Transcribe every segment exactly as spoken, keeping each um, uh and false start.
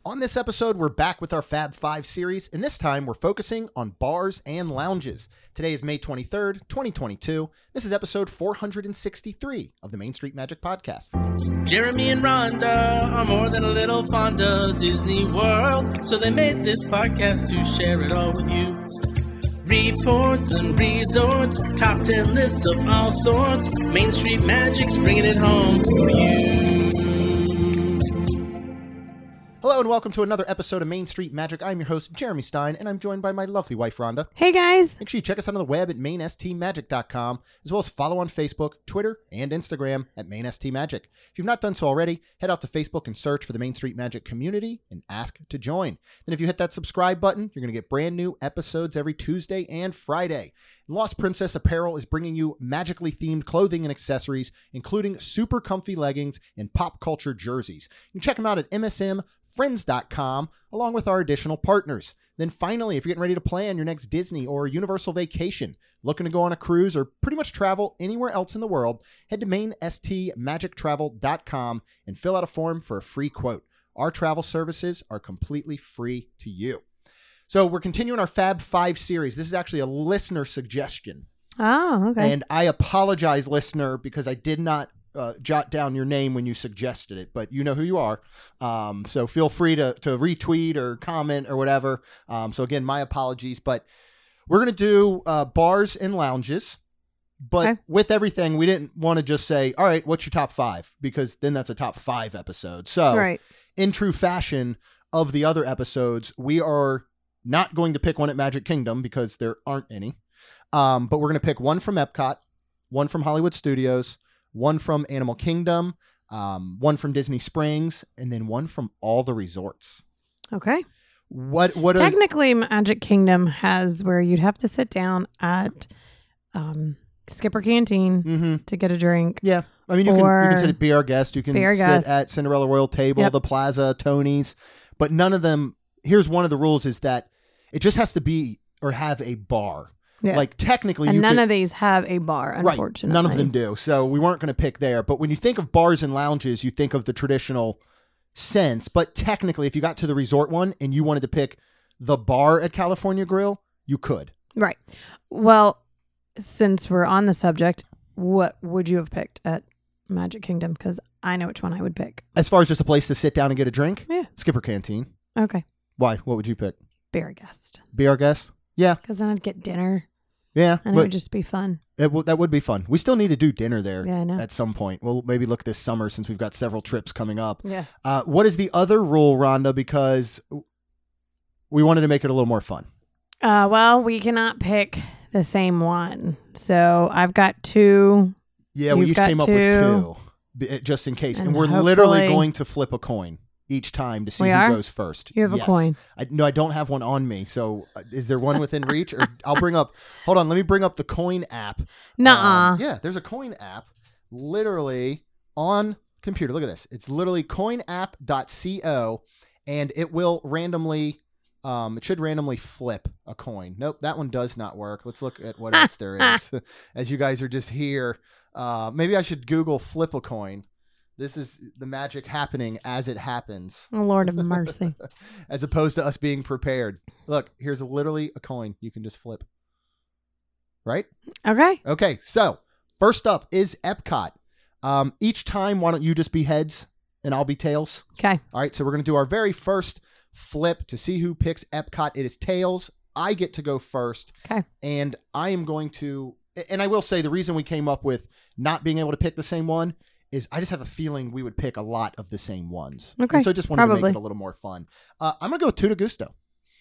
On this episode, we're back with our Fab Five series, and this time we're focusing on bars and lounges. Today is May twenty-third, twenty twenty-two. This is episode four hundred sixty-three of the Main Street Magic Podcast. Jeremy and Rhonda are more than a little fond of Disney World, so they made this podcast to share it all with you. Reports and resorts, top ten lists of all sorts, Main Street Magic's bringing it home for you. Hello and welcome to another episode of Main Street Magic. I'm your host, Jeremy Stein, and I'm joined by my lovely wife, Rhonda. Hey, guys. Make sure you check us out on the web at main s t magic dot com, as well as follow on Facebook, Twitter, and Instagram at main s t magic. If you've not done so already, head out to Facebook and search for the Main Street Magic community and ask to join. Then if you hit that subscribe button, you're going to get brand new episodes every Tuesday and Friday. Lost Princess Apparel is bringing you magically themed clothing and accessories, including super comfy leggings and pop culture jerseys. You can check them out at m s m friends dot com, along with our additional partners. Then finally, if you're getting ready to plan your next Disney or Universal vacation, looking to go on a cruise, or pretty much travel anywhere else in the world, head to main s t magic travel dot com and fill out a form for a free quote. Our travel services are completely free to you. So we're continuing our Fab Five series. This is actually a listener suggestion. Oh, okay. And I apologize, listener, because I did not Uh, jot down your name when you suggested it, but you know who you are. Um, so feel free to, to retweet or comment or whatever. Um, so again, my apologies, but we're going to do uh, bars and lounges, but Okay. with everything, we didn't want to just say, all right, what's your top five? Because then that's a top five episode. So Right. in true fashion of the other episodes, we are not going to pick one at Magic Kingdom because there aren't any. Um, but we're going to pick one from Epcot, one from Hollywood Studios, one from Animal Kingdom, um, one from Disney Springs, and then one from all the resorts. Okay. What? What? Are, Technically, Magic Kingdom has where you'd have to sit down at um, Skipper Canteen mm-hmm. to get a drink. Yeah. I mean, you can, you Or can sit at Be Our Guest. You can Be Our sit Guest. at Cinderella Royal Table, Yep. the Plaza, Tony's. But none of them, here's one of the rules, is that it just has to be or have a bar. Yeah. Like technically, and you none could, of these have a bar, unfortunately. Right. None of them do. So we weren't going to pick there. But when you think of bars and lounges, you think of the traditional sense. But technically, if you got to the resort one and you wanted to pick the bar at California Grill, you could. Right. Well, since we're on the subject, what would you have picked at Magic Kingdom? Because I know which one I would pick. As far as just a place to sit down and get a drink? Yeah. Skipper Canteen. Okay. Why? What would you pick? Be Our Guest. Be Our Guest? Yeah. Because then I'd get dinner. Yeah. And it but would just be fun. it w- that would be fun. We still need to do dinner there Yeah, I know. at some point. We'll maybe look this summer since we've got several trips coming up. Yeah. Uh, what is the other rule, Rhonda? Because we wanted to make it a little more fun. Uh, well, we cannot pick the same one. So I've got two. Yeah, we You've each got came up with two. two, b- just in case. And, And we're literally hopefully- going to flip a coin each time to see We who are? goes first. You have a Yes. coin. I, no, I don't have one on me. So uh, is there one within reach? Or I'll bring up, hold on, let me bring up the coin app. Nuh-uh. Um, yeah, there's a coin app literally on computer. Look at this. It's literally coin app dot co, and it will randomly, um, it should randomly flip a coin. Nope, that one does not work. Let's look at what else there is. As you guys are just here, uh, maybe I should Google flip a coin. This is the magic happening as it happens. Oh, Lord of mercy. As opposed to us being prepared. Look, here's literally a coin you can just flip. Right? Okay. Okay, so first up is Epcot. Um, each time, why don't you just be heads and I'll be tails? Okay. All right, so we're going to do our very first flip to see who picks Epcot. It is tails. I get to go first. Okay. And I am going to, and I will say the reason we came up with not being able to pick the same one is I just have a feeling we would pick a lot of the same ones. Okay, And so I just wanted to probably. make it a little more fun. Uh, I'm going to go with Tuta Gusto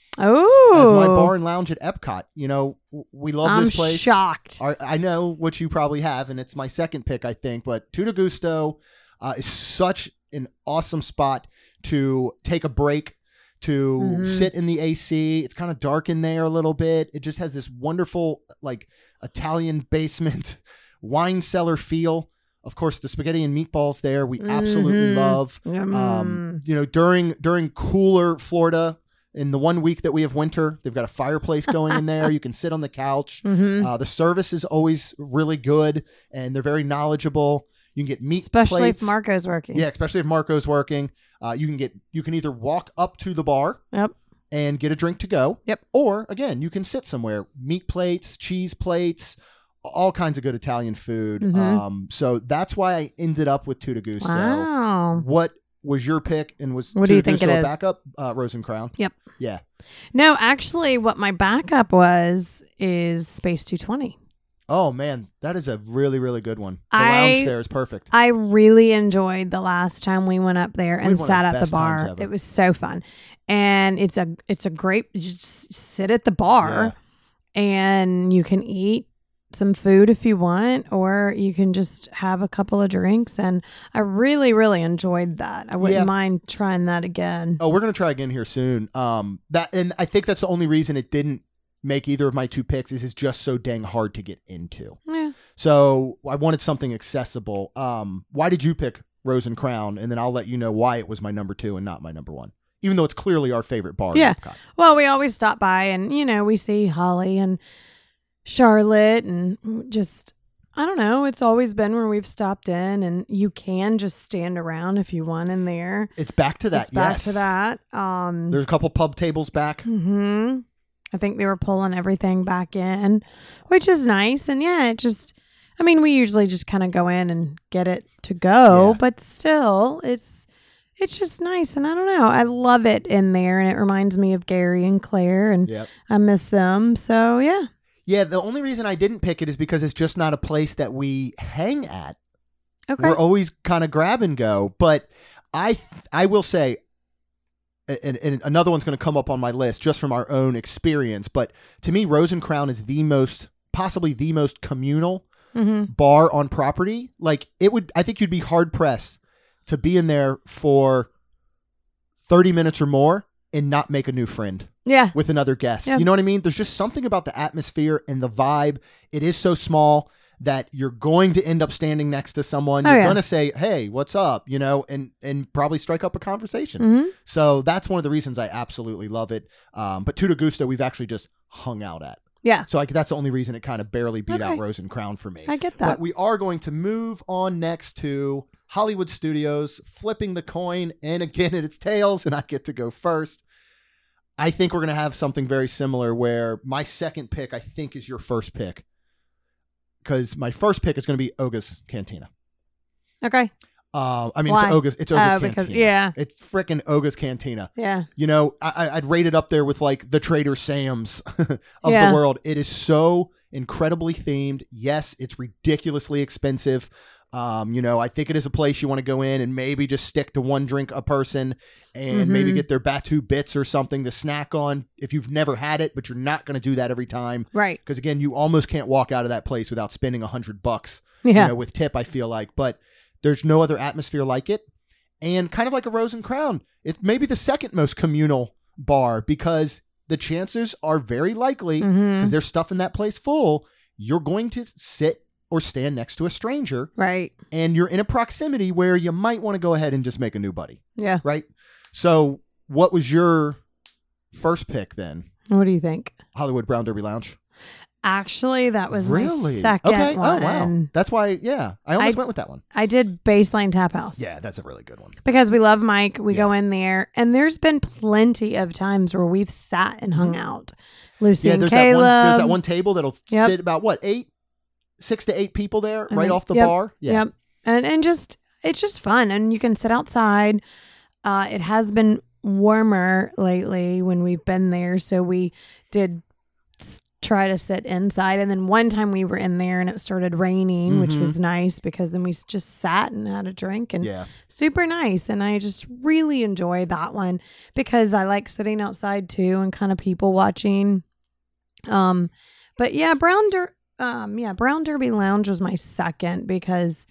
Oh. as my bar and lounge at Epcot. You know, w- we love I'm this place. shocked. Our- I know what you probably have, and it's my second pick, I think. But Tuta Gusto uh, is such an awesome spot to take a break, to Mhm. sit in the A C. It's kind of dark in there a little bit. It just has this wonderful, like, Italian basement wine cellar feel. Of course, the spaghetti and meatballs there we absolutely Mhm. love. Mm. Um, you know, during during cooler Florida, in the one week that we have winter, they've got a fireplace going in there. You can sit on the couch. Mhm. Uh, the service is always really good, and they're very knowledgeable. You can get meat Especially plates. if Marco's working. Yeah, especially if Marco's working. Uh, you can get you can either walk up to the bar Yep. and get a drink to go. Yep. Or again, you can sit somewhere. Meat plates, cheese plates, all kinds of good Italian food. Mhm. Um, so that's why I ended up with Tutti Gusto. Wow. What was your pick? And was What do you Tutti think it Gusto a is? backup? Uh, Rose and Crown. Yep. Yeah. No, actually, what my backup was is Space two twenty. Oh man, that is a really really good one. The I- lounge there is perfect. I really enjoyed the last time we went up there We and had one of sat the at the best times bar. ever. It was so fun, and it's a it's a great. You just sit at the bar, and you can eat some food if you want, or you can just have a couple of drinks. And I really really enjoyed that. I wouldn't Yeah. mind trying that again. Oh, we're gonna try again here soon. Um, that and I think that's the only reason it didn't make either of my two picks is it's just so dang hard to get into. Yeah. So I wanted something accessible. Um, why did you pick Rose and Crown? And then I'll let you know why it was my number two and not my number one, even though it's clearly our favorite bar. in Yeah. Epcot. Well, we always stop by, and you know, we see Holly and Charlotte, and just I don't know. It's always been where we've stopped in, and you can just stand around if you want in there. It's back to that. It's back yes. to that. Um, There's a couple pub tables back. hmm I think they were pulling everything back in, which is nice. And yeah, it just, I mean, we usually just kind of go in and get it to go, Yeah. but still, it's it's just nice. And I don't know, I love it in there, and it reminds me of Gary and Claire, and Yep. I miss them. So yeah. Yeah. The only reason I didn't pick it is because it's just not a place that we hang at. Okay. We're always kind of grab and go. But I, I will say, and, and another one's going to come up on my list just from our own experience. But to me, Rose and Crown is the most, possibly the most communal hmm bar on property. Like it would, I think you'd be hard pressed to be in there for thirty minutes or more and not make a new friend Yeah. with another guest. Yeah. You know what I mean? There's just something about the atmosphere and the vibe. It is so small that you're going to end up standing next to someone. Oh, You're yeah. going to say, "Hey, what's up?" You know, and and probably strike up a conversation. hmm So that's one of the reasons I absolutely love it. Um, but Tutti Gusto, we've actually just hung out at. Yeah. So I, that's the only reason it kind of barely beat out Okay. Rose and Crown for me. I get But that. we are going to move on next to Hollywood Studios, flipping the coin, and again it's tails, and I get to go first. I think we're going to have something very similar where my second pick, I think, is your first pick. Because my first pick is going to be Oga's Cantina. Okay. Uh, I mean, Why? it's Oga's, it's Oga's Oh, Cantina. because- yeah. It's freaking Oga's Cantina. Yeah. You know, I, I'd rate it up there with like the Trader Sam's of Yeah. the world. It is so incredibly themed. Yes, it's ridiculously expensive. Um, you know, I think it is a place you want to go in and maybe just stick to one drink a person and maybe Mhm. get their Batu bits or something to snack on if you've never had it, but you're not going to do that every time. Right. Because again, you almost can't walk out of that place without spending a hundred bucks, Yeah. you know, with tip, I feel like, but there's no other atmosphere like it. And kind of like a Rose and Crown, it may be the second most communal bar because the chances are very likely, because hmm they're stuffing that place full, you're going to sit or stand next to a stranger Right. and you're in a proximity where you might want to go ahead and just make a new buddy, Yeah. right? So what was your first pick then? What do you think? Hollywood Brown Derby Lounge? Actually, that was Really? my second Okay. one. Oh, wow. That's why, yeah. I almost I- went with that one. I did Baseline Tap House. Yeah, that's a really good one. Because we love Mike. We Yeah. go in there, and there's been plenty of times where we've sat and hung out. Lucy Yeah, and there's Caleb. that one. There's that one table that'll Yep. sit about what eight, six to eight people there, And right then- off the yep, bar. Yeah, Yep. And and just it's just fun, and you can sit outside. Uh, it has been warmer lately when we've been there, so we did s- try to sit inside. And then one time we were in there and it started raining, which Mhm. was nice because then we s- just sat and had a drink and yeah. super nice. And I just really enjoy that one because I like sitting outside too and kind of people watching. Um, but yeah, Brown Der- um, yeah, Brown Derby Lounge was my second because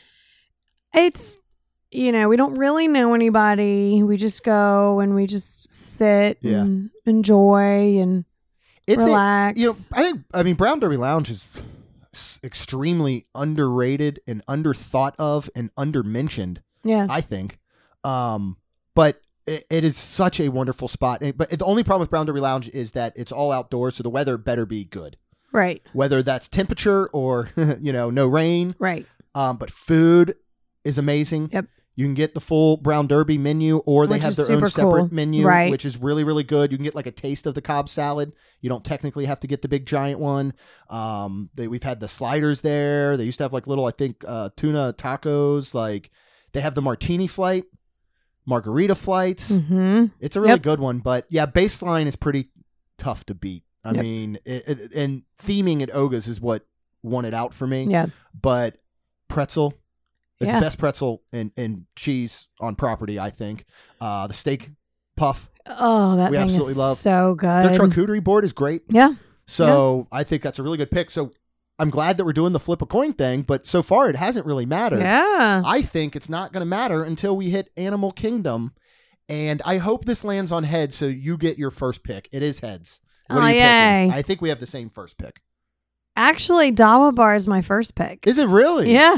it's, you know, we don't really know anybody. We just go and we just sit Yeah. and enjoy and It's a, relax. you know, I think I mean Brown Derby Lounge is s- extremely underrated and underthought of and undermentioned. yeah. I think, um, but it, it is such a wonderful spot. And- But the only problem with Brown Derby Lounge is that it's all outdoors, so the weather better be good. Right. Whether that's temperature or you know no rain. Right. Um, but food is amazing. Yep. You can get the full Brown Derby menu, or they Which have is their own super separate cool. menu, Right. which is really, really good. You can get like a taste of the Cobb salad. You don't technically have to get the big giant one. Um, they, we've had the sliders there. They used to have like little, I think, uh, tuna tacos. Like they have the martini flight, margarita flights. Mm-hmm. It's a really Yep. good one. But yeah, baseline is pretty tough to beat. I Yep. mean, it, it, and theming at Oga's is what won it out for me. Yeah. But pretzel. It's Yeah. the best pretzel and, and cheese on property, I think. Uh, the steak puff. Oh, that We thing absolutely is love- so good. Their charcuterie board is great. Yeah. So I think that's a really good pick. So I'm glad that we're doing the flip a coin thing, but so far it hasn't really mattered. Yeah. I think it's not going to matter until we hit Animal Kingdom. And I hope this lands on heads so you get your first pick. It is heads. What Oh, are you yay. picking? I think we have the same first pick. Actually, Dawa Bar is my first pick. Is it really? Yeah.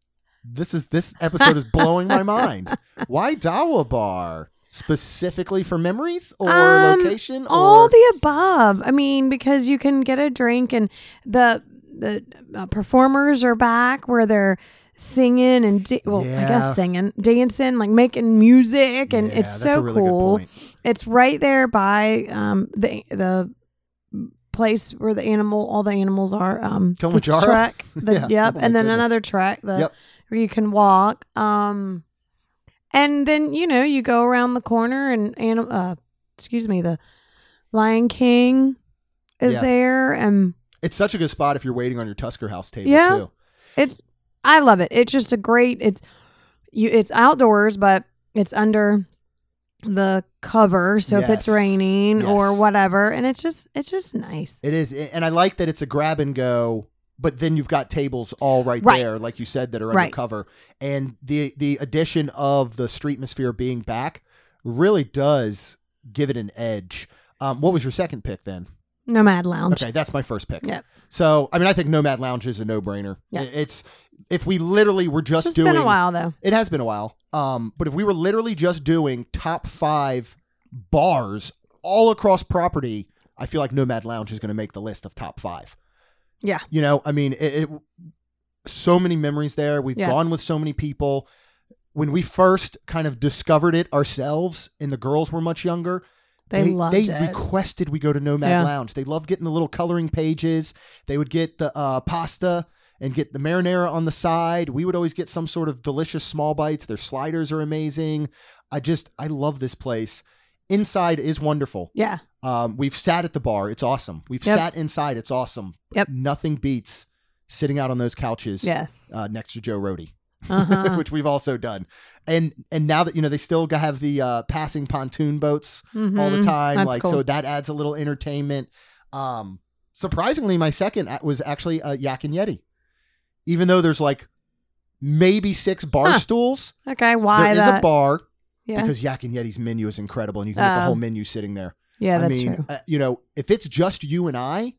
This is this episode is blowing my mind. Why Dawa Bar? Specifically for memories or Um, location? All or the above. I mean, because you can get a drink and the the uh, performers are back where they're singing and da- well, I Yeah. guess singing, dancing, like making music, and Yeah, it's that's so a really good cool. point. It's right there by um the the place where the animal all the animals are. Um, the Kilimanjaro? track. The, Yeah. Yep, Oh my and then goodness. another track. The Yep. where you can walk. Um, and then you know you go around the corner and anim- uh, excuse me, the Lion King is Yeah. there, and It's such a good spot if you're waiting on your Tusker House table Yeah. too. it's I love it. It's just a great. It's you. It's outdoors, but it's under the cover, so if it's Yes. raining or Yes. whatever, and it's just it's just nice. It is, and I like that it's a grab and go, but then you've got tables all right, Right. there, like you said, that are Right. undercover. And the the addition of the Streetmosphere being back really does give it an edge. Um, what was your second pick then? Nomad Lounge. Okay, that's my first pick. Yep. So, I mean, I think Nomad Lounge is a no-brainer. Yeah. I- It's if we literally were It's just, just doing been a while though. It has been a while. Um, but if we were literally just doing top five bars all across property, I feel like Nomad Lounge is going to make the list of top five. Yeah. You know, I mean, it, it so many memories there. We've Yeah. gone with so many people. When we first kind of discovered it ourselves, and the girls were much younger, They, loved they it. requested we go to Nomad Yeah. Lounge. They loved getting the little coloring pages. They would get the uh, pasta and get the marinara on the side. We would always get some sort of delicious small bites. Their sliders are amazing. I just, I love this place. Inside is wonderful. yeah. Um, we've sat at the bar. It's awesome. We've Yep. sat inside. It's awesome. Yep. Nothing beats sitting out on those couches Yes. uh, next to Joe Rohde. Uh-huh. Which we've also done. And and now that, you know, they still have the uh, passing pontoon boats all the Mhm. time. That's like, cool. so that adds a little entertainment. Um, surprisingly, my second a- was actually uh, Yak and Yeti. Even though there's like maybe six bar Huh. stools, Okay, why there is that? a bar yeah. because Yak and Yeti's menu is incredible and you can get the Oh. whole menu sitting there. yeah, I that's mean, true. uh, you know, if it's just you and I,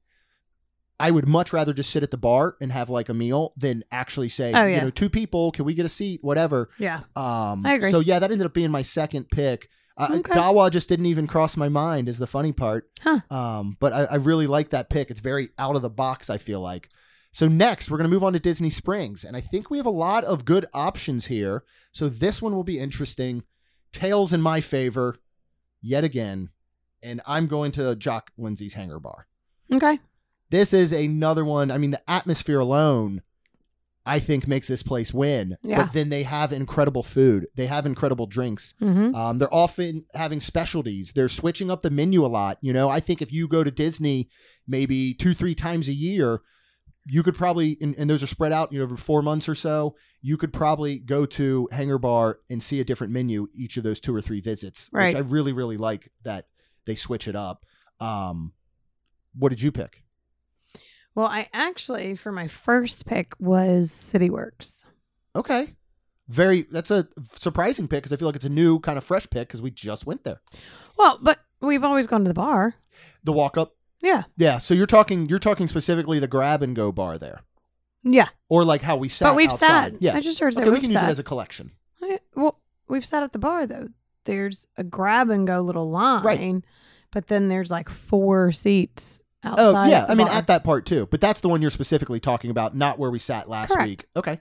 I would much rather just sit at the bar and have like a meal than actually say, Oh, you yeah. know, two people, can we get a seat, whatever. Yeah. Um, I agree. So yeah, that ended up being my second pick. Uh, Okay. Dawa just didn't even cross my mind is the funny part. Huh. Um, but I, I really like that pick. It's very out of the box, I feel like. So next, we're going to move on to Disney Springs. And I think we have a lot of good options here. So this one will be interesting. Tails in my favor yet again. And I'm going to Jock Lindsay's Hangar Bar. Okay. This is another one. I mean, the atmosphere alone, I think, makes this place win. Yeah. But then they have incredible food. They have incredible drinks. Mm-hmm. Um, they're often having specialties. They're switching up the menu a lot. You know, I think if you go to Disney maybe two, three times a year, you could probably, and, and those are spread out, you know, over four months or so, you could probably go to Hangar Bar and see a different menu each of those two or three visits, Right. which I really, really like that they switch it up. Um, what did you pick? Well, I actually, for my first pick, was CityWorks. Okay. Very, that's a surprising pick because I feel like it's a new kind of fresh pick because we just went there. Well, but we've always gone to the bar. The walk up. Yeah. Yeah. So you're talking, you're talking specifically the grab and go bar there Yeah. or like how we sat But we've outside. sat. Yeah. I just heard say Okay, we we've can use sat. it as a collection. I- well, we've sat at the bar, though. There's a grab and go little line, Right. but then there's like four seats outside. Oh yeah. of the I mean, bar. at that part too, but that's the one you're specifically talking about, not where we sat last Correct. week. Okay.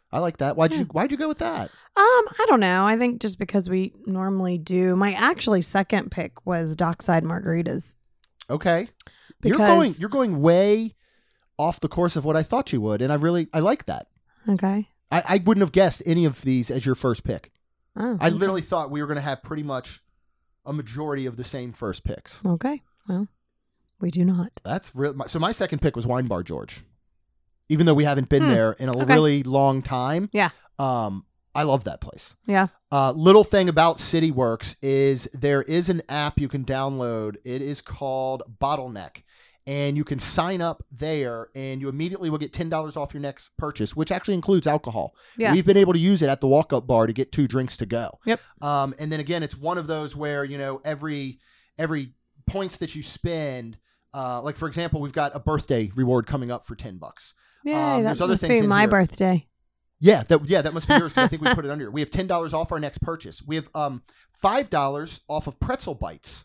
I like that. Why'd Yeah. you Why'd you go with that? Um, I don't know. I think just because we normally do. My actually second pick was Dockside Margaritas. Okay, Because, you're going you're going way off the course of what I thought you would, and I really I like that. Okay. I, I wouldn't have guessed any of these as your first pick. Oh, I okay. literally thought we were going to have pretty much a majority of the same first picks. Okay. Well, we do not. That's real. my- So my second pick was Wine Bar George, even though we haven't been Hmm. there in a Okay. really long time. Yeah. Um, I love that place. Yeah. Uh, little thing about CityWorks is there is an app you can download. It is called Bottleneck, and you can sign up there, and you immediately will get ten dollars off your next purchase, which actually includes alcohol. Yeah. We've been able to use it at the walk-up bar to get two drinks to go. Yep. Um, and then again, it's one of those where, you know, every every points that you spend, uh, like for example, we've got a birthday reward coming up for ten bucks. Yay, Um, that there's other must things be in my here. birthday. Yeah, that yeah, that must be yours because I think we put it under. We have ten dollars off our next purchase. We have um five dollars off of pretzel bites.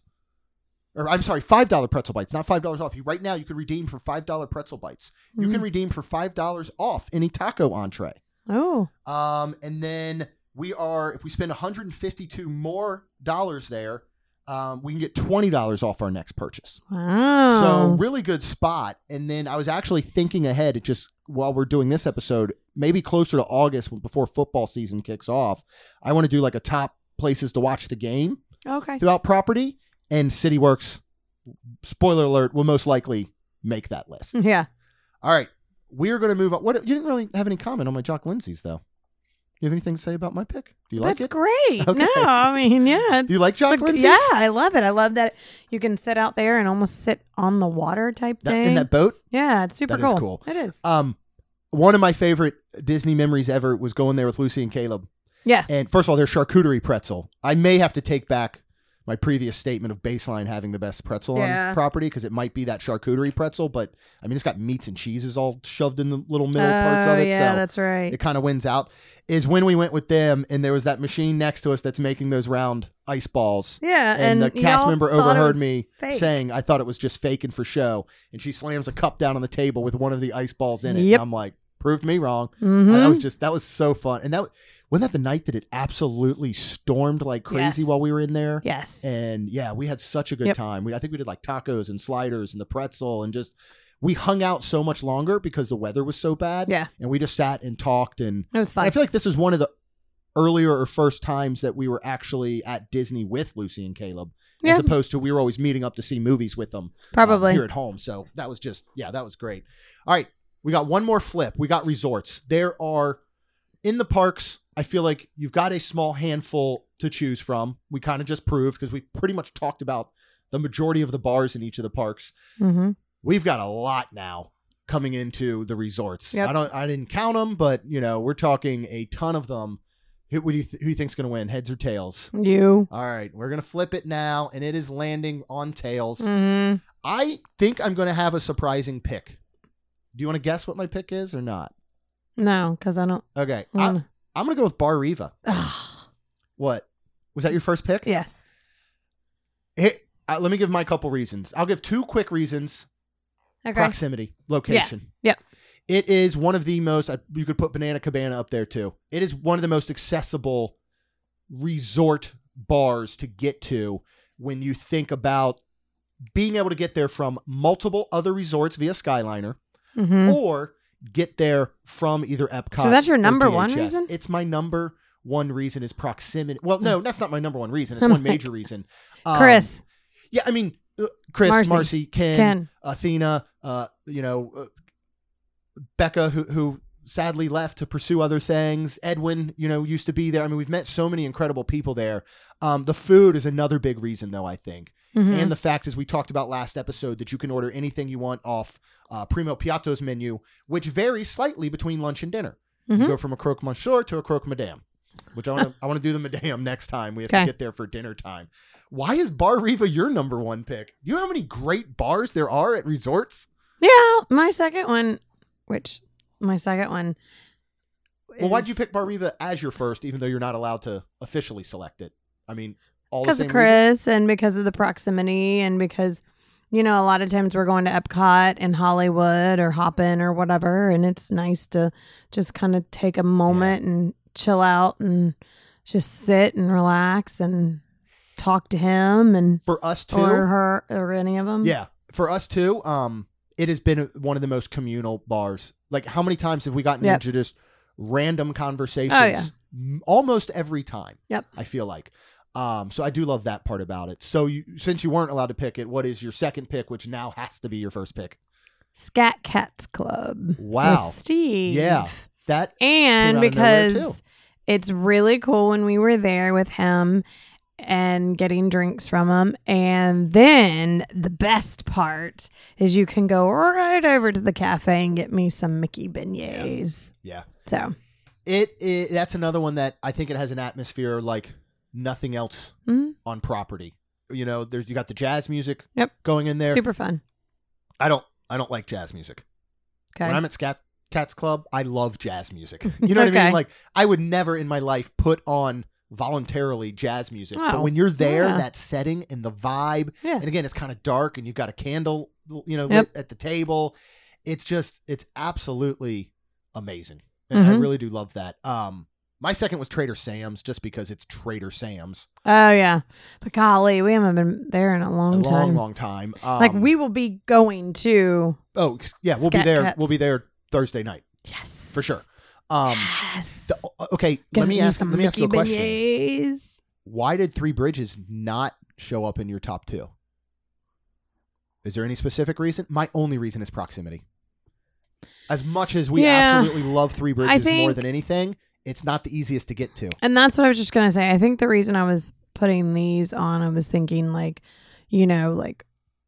Or I'm sorry, five dollar pretzel bites, not five dollars off. You right now you could redeem for five dollar pretzel bites. You can Mhm. redeem for five dollars off any taco entree. Oh. Um, and then we are if we spend one hundred fifty-two more dollars there, um, we can get twenty dollars off our next purchase. Wow. So really good spot. And then I was actually thinking ahead, it just while we're doing this episode, maybe closer to August before football season kicks off, I want to do like a top places to watch the game okay. throughout property, and CityWorks, spoiler alert, will most likely make that list. Yeah. All right, we're going to move on. What you didn't really have any comment on my Jock Lindsay's though. You have anything to say about my pick? Do you like That's it? great. Okay. No, I mean, yeah. Do you like it's Jock a- Lindsay's? Yeah, I love it. I love that you can sit out there and almost sit on the water type That- thing. in that boat? yeah, it's super That is cool. cool. It is. Um, one of my favorite Disney memories ever was going there with Lucy and Caleb. Yeah. And first of all, their charcuterie pretzel. I may have to take back my previous statement of Baseline having the best pretzel Yeah. on property because it might be that charcuterie pretzel, but I mean, it's got meats and cheeses all shoved in the little middle parts of Oh, it. yeah, so that's right. it kind of wins out. Is when we went with them and there was that machine next to us that's making those round ice balls. Yeah, And, and, the cast y'all member thought it overheard was me fake. saying, I thought it was just faking for show. And she slams a cup down on the table with one of the ice balls in it. Yep. And I'm like, proved me wrong. Mhm. Uh, that was just, that was so fun. And that wasn't that the night that it absolutely stormed like crazy Yes. while we were in there? Yes. And yeah, we had such a good Yep. time. We, I think we did like tacos and sliders and the pretzel and just, we hung out so much longer because the weather was so bad. Yeah. And we just sat and talked. And It was and fun. I feel like this is one of the earlier or first times that we were actually at Disney with Lucy and Caleb, Yeah. as opposed to we were always meeting up to see movies with them um, Probably. here at home. So that was just, yeah, that was great. All right. We got one more flip. We got resorts. There are in the parks, I feel like you've got a small handful to choose from. We kind of just proved because we pretty much talked about the majority of the bars in each of the parks. mm-hmm. We've got a lot now coming into the resorts. Yep. I don't, I didn't count them, but you know, we're talking a ton of them. Who, what do you th- who do you think's going to win? Heads or tails? You. All right, we're going to flip it now, and it is landing on tails. Mm-hmm. I think I'm going to have a surprising pick. Do you want to guess what my pick is or not? No, because I don't. Okay, I, Mm. I'm going to go with Bar Riva. Ah, What? Was that your first pick? yes. Hey, uh, let me give my couple reasons. I'll give two quick reasons. Okay. Proximity, location. Yep. It is one of the most, uh, you could put Banana Cabana up there too. It is one of the most accessible resort bars to get to when you think about being able to get there from multiple other resorts via Skyliner Mm-hmm. or get there from either Epcot. So that's your or number one D H S. reason? It's my number one reason is proximity. Well, no, that's not my number one reason. It's I'm one like, major reason. Um, Chris, Yeah, I mean, uh, Chris, Marcy, Marcy, Ken, Ken. Athena, uh, you know, uh, Becca, who who sadly left to pursue other things. Edwin, you know, used to be there. I mean, we've met so many incredible people there. Um, the food is another big reason, though, I think. Mhm. And the fact, as we talked about last episode, that you can order anything you want off uh, Primo Piatto's menu, which varies slightly between lunch and dinner. You Mhm. go from a croque monsieur to a croque madame, which I want to I want to do the madame next time. We have Okay. to get there for dinner time. Why is Bar Riva your number one pick? Do you know how many great bars there are at resorts? Yeah, my second one, which my second one. Well, why'd is- you pick Bar Riva as your first, even though you're not allowed to officially select it? I mean, all the Because same of reasons? Chris and because of the proximity and because you know, a lot of times we're going to Epcot and Hollywood or Hopin or whatever, and it's nice to just kind of take a moment yeah. and chill out and just sit and relax and talk to him and for us too, or her or any of them. Yeah, for us too. Um, it has been one of the most communal bars. Like, how many times have we gotten yep. into just random conversations? Oh, yeah. M- almost every time. Yep. I feel like. Um, so I do love that part about it. So you, since you weren't allowed to pick it, what is your second pick, which now has to be your first pick? Scat Cats Club. Wow. With Steve. Yeah. That and came out of nowhere, because too. It's really cool when we were there with him and getting drinks from him. And then the best part is you can go right over to the cafe and get me some Mickey beignets. Yeah. yeah. So it, it that's another one that I think it has an atmosphere like nothing else mm-hmm. on property. You know, there's you got the jazz music yep. going in there. Super fun. I don't I don't like jazz music. Okay. When I'm at Scat Cats Club, I love jazz music. You know what okay. I mean? Like, I would never in my life put on voluntarily jazz music. Oh, but when you're there, yeah. that setting and the vibe, yeah. and again, it's kind of dark and you've got a candle, you know, yep. lit at the table. It's just, it's absolutely amazing. And mm-hmm. I really do love that. Um, my second was Trader Sam's, just because it's Trader Sam's. Oh, yeah. But golly, we haven't been there in a long a time. long, long time. Um, like, we will be going to. Oh, yeah. We'll Scat be there. Cats. We'll be there Thursday night. Yes. For sure. Um, yes. the, okay. Get let me ask, some let me ask you a Mickey question. Beignets. Why did Three Bridges not show up in your top two? Is there any specific reason? My only reason is proximity. As much as we yeah. absolutely love Three Bridges think, more than anything, it's not the easiest to get to. And that's what I was just going to say. I think the reason I was putting these on, I was thinking like, you know, like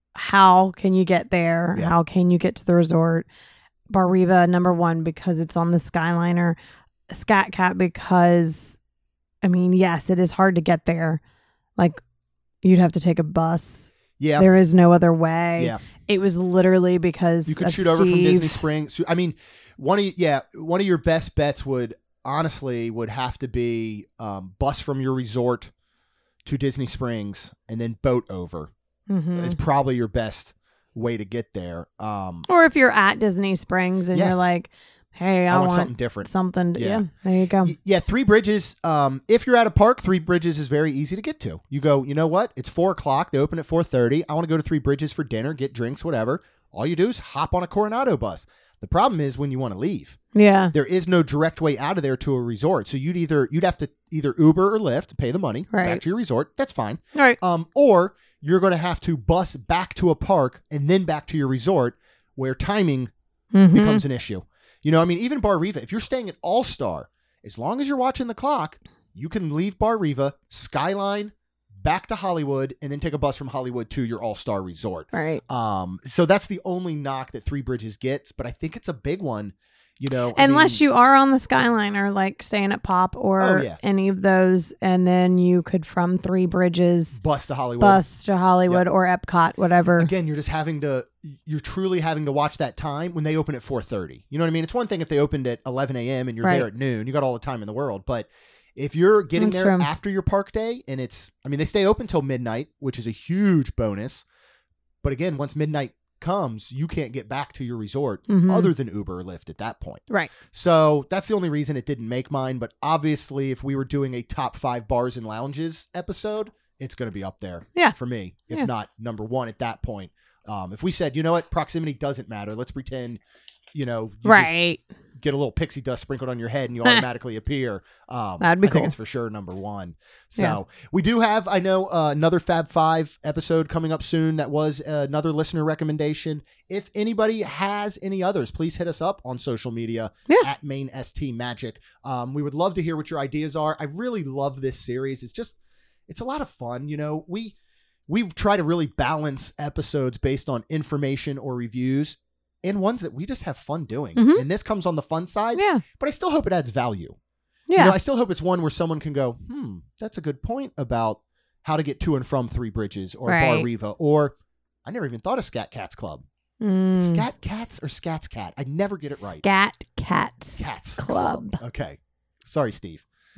how can you get there? Yeah. How can you get to the resort? Bar Riva, number one, because it's on the Skyliner. Scat Cat, because, I mean, yes, it is hard to get there. Like, you'd have to take a bus. Yeah. There is no other way. Yeah. It was literally because you could of shoot over from Steve. Disney Springs. So, I mean, one of yeah, one of your best bets would honestly would have to be um, bus from your resort to Disney Springs and then boat over. Mm-hmm. Is probably your best way to get there. Um, or if you're at Disney Springs and yeah. you're like, hey, I, I want, want something different. Something. To, Yeah. yeah. There you go. Y- yeah. Three Bridges. Um, if you're at a park, Three Bridges is very easy to get to. You go, you know what? It's four o'clock. They open at four thirty. I want to go to Three Bridges for dinner, get drinks, whatever. All you do is hop on a Coronado bus. The problem is when you want to leave. Yeah. There is no direct way out of there to a resort. So you'd either, you'd have to either Uber or Lyft, pay the money right. back to your resort. That's fine. All right. Um, or you're going to have to bus back to a park and then back to your resort, where timing mm-hmm. becomes an issue. You know, I mean, even Bar Riva, if you're staying at All Star, as long as you're watching the clock, you can leave Bar Riva, Skyline, back to Hollywood, and then take a bus from Hollywood to your All Star resort. Right. Um, so that's the only knock that Three Bridges gets, but I think it's a big one. You know, unless I mean, you are on the Skyliner, like staying at Pop or Oh, yeah. any of those, and then you could from Three Bridges bus to Hollywood. bus to Hollywood Yep. or Epcot, whatever. Again, you're just having to, you're truly having to watch that time when they open at four thirty. You know what I mean? It's one thing if they opened at eleven a.m. and you're Right. there at noon, you got all the time in the world. But if you're getting That's there true. after your park day and it's, I mean, they stay open till midnight, which is a huge bonus. But again, once midnight comes, you can't get back to your resort Mhm. other than Uber or Lyft at that point. Right. So that's the only reason it didn't make mine. But obviously, if we were doing a top five bars and lounges episode, it's going to be up there Yeah. for me, if Yeah. not number one at that point. Um, if we said, you know what, proximity doesn't matter, let's pretend, you know, you just Right. get a little pixie dust sprinkled on your head and you automatically appear. Um, That'd be I think cool. it's for sure number one. So Yeah. we do have, I know, uh, another Fab Five episode coming up soon. That was uh, another listener recommendation. If anybody has any others, please hit us up on social media Yeah. at Main S T Magic. Um, we would love to hear what your ideas are. I really love this series. It's just, it's a lot of fun. You know, we, we try to really balance episodes based on information or reviews and ones that we just have fun doing. Mhm. And this comes on the fun side, Yeah. but I still hope it adds value. Yeah. You know, I still hope it's one where someone can go, hmm, that's a good point about how to get to and from Three Bridges or Bar Right. Riva, or I never even thought of Scat Cats Club. Mm. Scat Cats or Scats Cat? I never get it right. Scat Cats Cats Club. Okay. Sorry, Steve.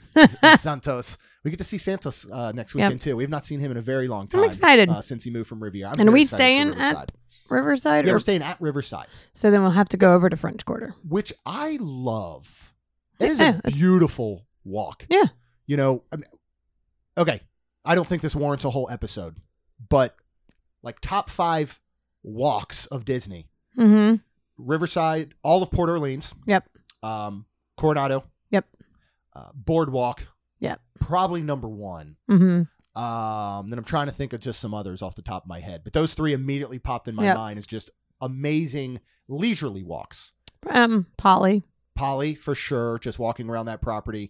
Santos. We get to see Santos uh, next Yep. weekend too. We have not seen him in a very long time. I'm excited. uh, since he moved from Riviera. I'm And are very we excited for staying Riverside. at Riverside? Yeah, or- we're staying at Riverside, so then we'll have to go over to French Quarter. which I love. It is Yeah, a it's- beautiful walk. Yeah. You know, I mean, okay, I don't think this warrants a whole episode, but like top five walks of Disney. Mm-hmm. Riverside, all of Port Orleans. Yep. Um, Coronado. Yep. Uh, Boardwalk. Yep. Probably number one. Mm-hmm. Um, then I'm trying to think of just some others off the top of my head, but those three immediately popped in my Yep. mind as just amazing leisurely walks. Um, Polly. Polly for sure, just walking around that property.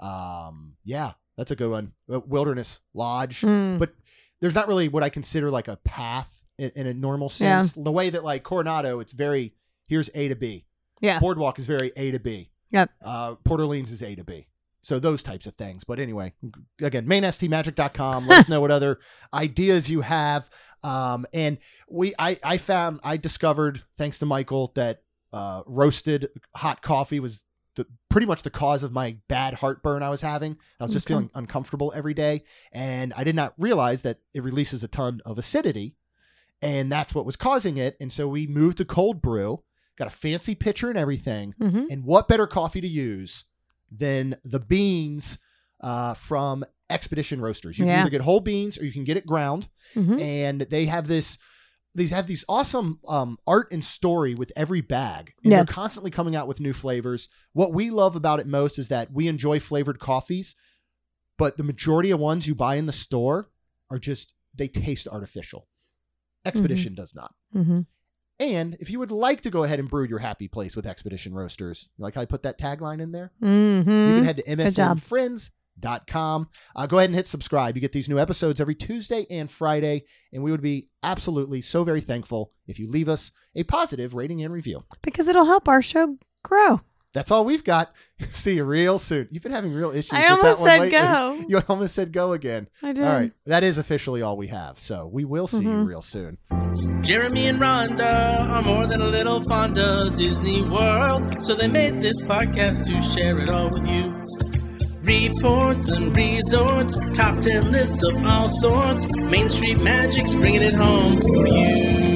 Um, yeah, that's a good one. Uh, Wilderness Lodge, Mm. but there's not really what I consider like a path in, in a normal sense. The way that like Coronado, it's very here's A to B. Yeah. Boardwalk is very A to B. Yep. Uh, Port Orleans is A to B. So those types of things. But anyway, again, main s t magic dot com. Let us know what other ideas you have. Um, and we, I, I found, I discovered, thanks to Michael, that uh, roasted hot coffee was the, pretty much the cause of my bad heartburn I was having. I was just Okay. feeling uncomfortable every day. And I did not realize that it releases a ton of acidity. And that's what was causing it. And so we moved to cold brew, got a fancy pitcher and everything. Mm-hmm. And what better coffee to use than the beans uh, from Expedition Roasters? You can Yeah. either get whole beans or you can get it ground. Mm-hmm. And they have this, these have these awesome um, art and story with every bag. And Yeah. they're constantly coming out with new flavors. What we love about it most is that we enjoy flavored coffees, but the majority of ones you buy in the store are just, they taste artificial. Expedition does not. Mm-hmm. And if you would like to go ahead and brew your happy place with Expedition Roasters, like how I put that tagline in there, Mm-hmm. you can head to m s n job. friends dot com. Uh, go ahead and hit subscribe. You get these new episodes every Tuesday and Friday, and we would be absolutely so very thankful if you leave us a positive rating and review. Because it'll help our show grow. That's all we've got. See you real soon. You've been having real issues I with almost that one said lately. go. You almost said go again. I did. All right. That is officially all we have. So we will see you Mhm. real soon. Jeremy and Rhonda are more than a little fond of Disney World, so they made this podcast to share it all with you. Reports and resorts, top ten lists of all sorts, Main Street Magic's bringing it home for you.